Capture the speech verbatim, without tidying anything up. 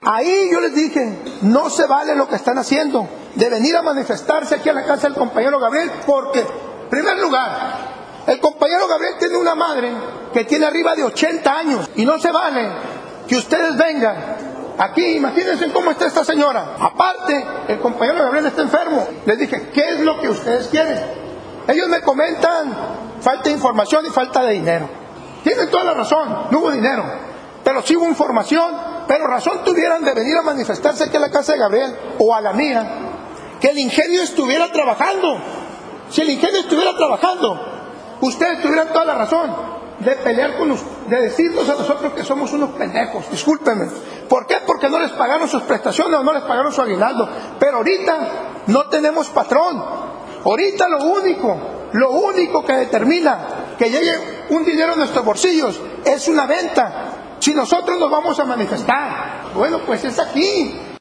Ahí yo les dije, no se vale lo que están haciendo, de venir a manifestarse aquí a la casa del compañero Gabriel, porque, en primer lugar, el compañero Gabriel tiene una madre que tiene arriba de ochenta años, y no se vale que ustedes vengan aquí, imagínense cómo está esta señora. Aparte, el compañero Gabriel está enfermo. Les dije, ¿qué es lo que ustedes quieren? Ellos me comentan, falta de información y falta de dinero. Tienen toda la razón, no hubo dinero, pero sí hubo información, pero razón tuvieran de venir a manifestarse aquí a la casa de Gabriel, o a la mía, que el ingenio estuviera trabajando. Si el ingenio estuviera trabajando, ustedes tuvieran toda la razón de pelear con nosotros, de decirnos a nosotros que somos unos pendejos, discúlpenme. ¿Por qué? Porque no les pagaron sus prestaciones o no les pagaron su aguinaldo. Pero ahorita no tenemos patrón. Ahorita lo único, lo único que determina que llegue un dinero a nuestros bolsillos es una venta. Si nosotros nos vamos a manifestar, bueno, pues es aquí.